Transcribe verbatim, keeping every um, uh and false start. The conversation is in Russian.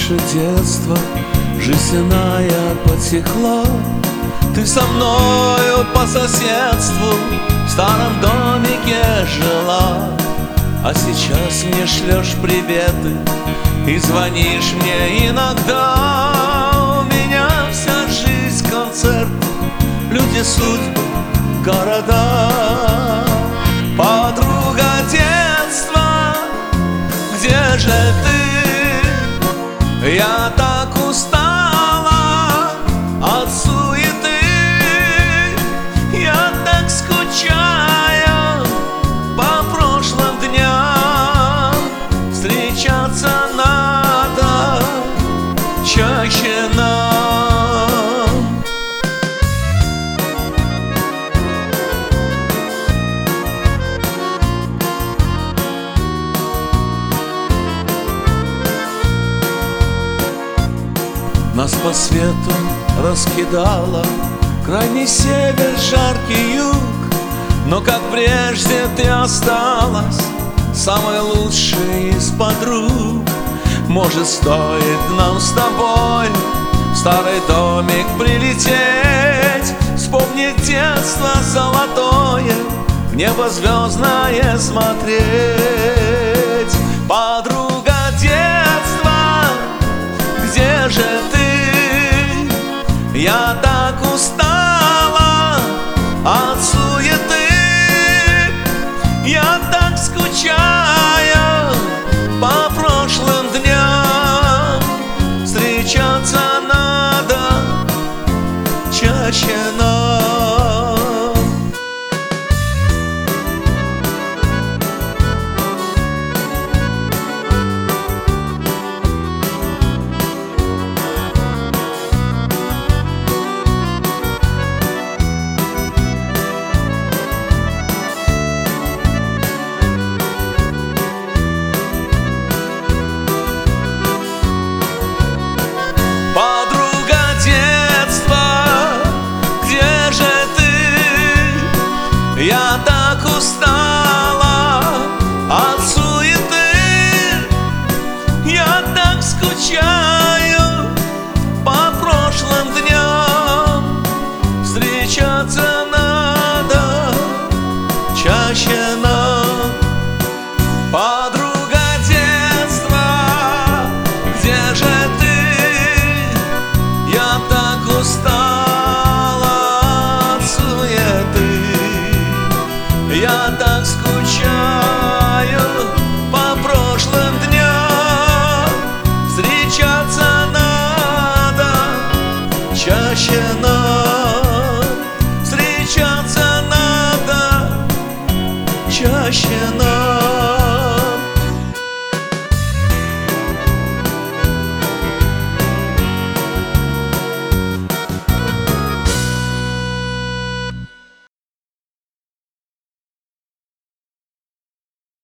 наше детство жизненная потекла. Ты со мною по соседству в старом домике жила, а сейчас мне шлешь приветы и звонишь мне иногда. У меня вся жизнь концерт, люди, судьбы, города. Подруга детства, где же ты? Я так устала от суеты, я так скучаю по прошлым дням. Встречаться надо чаще нам. Нас по свету раскидало крайний север, жаркий юг, но как прежде ты осталась самой лучшей из подруг. Может, стоит нам с тобой в старый домик прилететь, вспомнить детство золотое, в небо звездное смотреть. Под